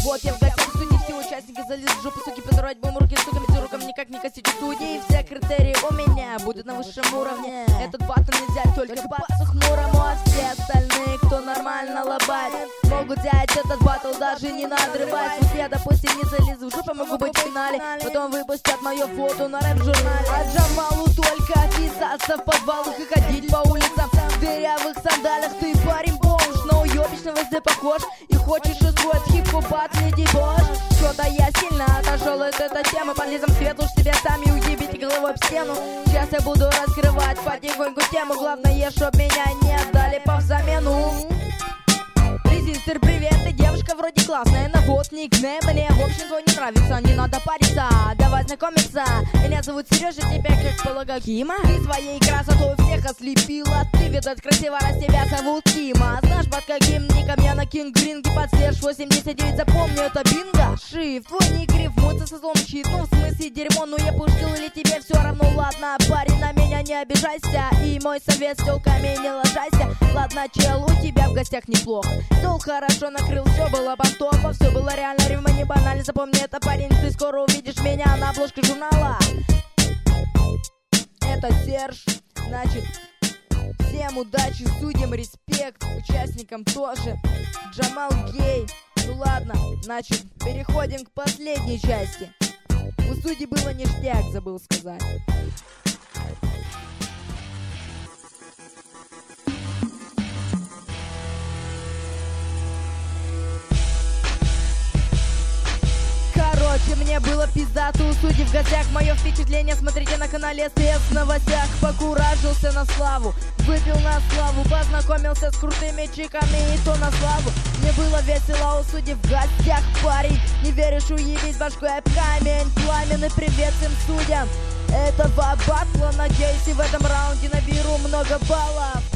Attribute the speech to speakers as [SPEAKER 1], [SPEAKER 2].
[SPEAKER 1] Вот я в гостях в студии, все участники залезли в жопу, суки, подрывать будем руки, сука, между руками никак не косить в студии. Все критерии у меня будут на высшем уровне. Этот батл нельзя только пацу хмурому, а все остальные, кто нормально лобает, могут взять этот батл даже не надрывать. Пусть я, допустим, не залезу в жопу, могу быть в финале, потом выпустят мое фото на рэп-журнале. А Джамалу только писаться в подвалах и ходить по улицам в дырявых сандалях. Ты парень бомж, но уёбищ на ВСД похож, и хочешь устроить хип-хоп батл, не дебош. Что-то я сильно отошел от этой темы, полезем в свет, уж себя сами уебите головой об стену. Сейчас я буду раскрывать потихоньку тему, главное, чтоб меня не отдали по взамену. Резистор, привет, ты девушка вроде классная, но вот никнейм мне в общем твой не нравится. Не надо париться, давай знакомиться. Меня зовут Сережа, тебя как полагаю Кима. Ты своей красотой всех ослепила, ты, видать, красиво, раз тебя зовут Кима. Знаешь, под каким ником я на Кинг-Ринге под слэш 89, запомни, это бинго. Шифт, твой ник рифмуется со злом щит, ну в смысле дерьмо, ну я пустил или тебе все равно, ладно, парень, на меня не обижайся, и мой совет, с тёлками не ложайся. Ладно, чел, у тебя в гостях неплохо, стол хорошо накрыл, все было по-топу, все было реально, рифма не банально, запомни это, парень, ты скоро увидишь меня на обложке журнала. Это Серж, значит, всем удачи, судьям респект, участникам тоже. Джамал гей. Ну ладно, значит, переходим к последней части. У судей было ништяк, забыл сказать. Короче, мне было пиздато у судей в гостях. Мое впечатление смотрите на канале СТС в новостях. Покуражился на славу, выпил на славу, познакомился с крутыми чиками, и то на славу. Мне было весело у судей в гостях, парень. Не веришь, уебись башкой об камень. Пламенный привет всем судьям этого батла. Надеюсь, и в этом раунде наберу много баллов.